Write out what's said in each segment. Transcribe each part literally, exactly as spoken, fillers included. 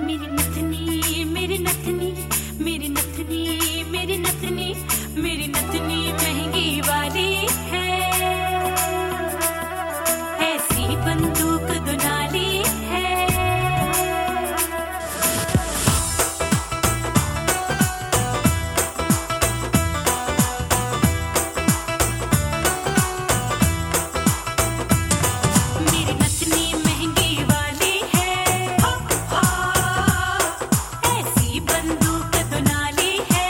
मेरी नथनी मेरी नथनी मेरी नथनी मेरी नथनी मेरी नथनी महंगी वाली है, ऐसी बंदूक दुनाली है। मेरी नथनी महंगी वाली है, ऐसी बंदूक दुनाली है,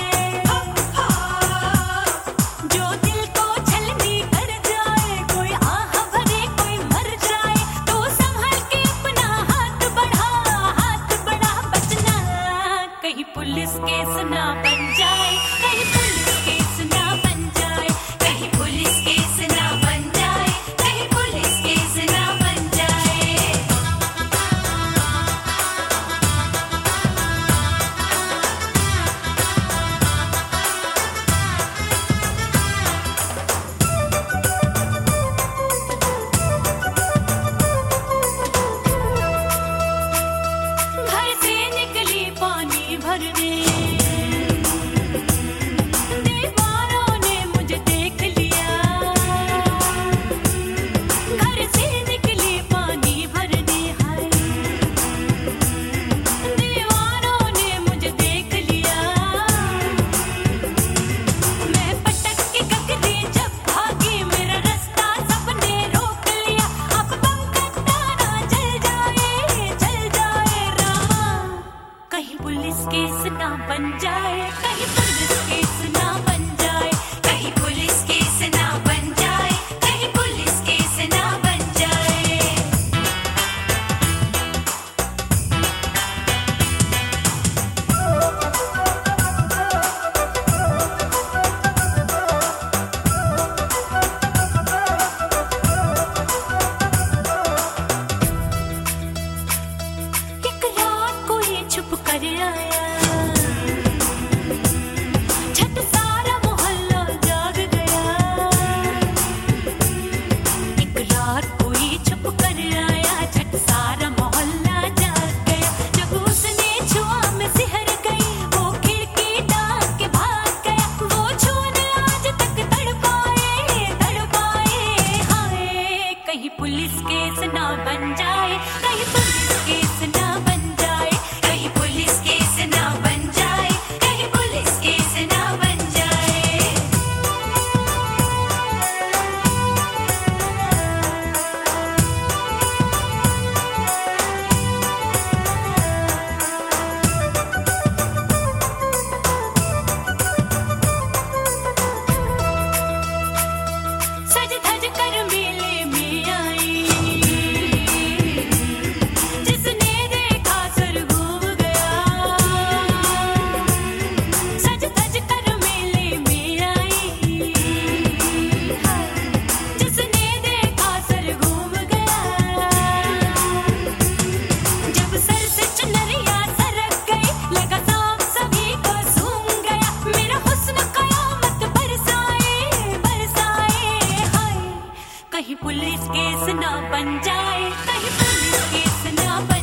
जो दिल को छलनी कर जाए, कोई आह भरे कोई मर जाए, तो संभल के अपना हाथ बढ़ा, हाथ बढ़ा बचना, कहीं पुलिस केस ना बन जाए, कहीं पुलिस केस ना बन जाए, कहीं पुलिस केस ना बन जाए, कहीं पुलिस केस ना बन जाए। घर से निकली पानी भरने, दीवारों ने मुझे देख लिया। घर से निकली पानी भरने, हाय दीवारों ने मुझे देख लिया। मैं पटक के ककरी जब भागी, मेरा रास्ता सबने रोक लिया। अब बम का तारा जल जाए, जल जाए रामा, कहीं पुलिस केस ना बन जाए, कहीं पुलिस केस ना बन जाए, कहीं पुलिस केस ना बन जाए, कहीं पुलिस केस ना बन जाए। एक रात कोई छुप कर आया, झट सारा मोहल्ला जाग गया। एक रात कोई छुप कर आया, झट सारा मोहल्ला जाग गया। जब उसने छुआ मैं सिहर गई, वो खिड़की डाल के भाग गया। वो छूने आज तक तड़पाए, तड़पाए हाय, कहीं पुलिस केस ना बन जाए, कहीं पुलिस केस ना बन जाए, कहीं पुलिस केस ना बन जाए, कहीं पुलिस केस ना बन जाए। सज धज कर मेले में आई, जिसने देखा सर घूम गया। सज धज कर मेले में आई, जिसने देखा सर घूम गया। जब सर से चुनरिया सरक गई, लगा सांप सभी को सूंघ गया। मेरा हुस्न कयामत बरसाए, बरसाए हाय, कहीं पुलिस केस ना बन जाए, कहीं पुलिस केस ना बन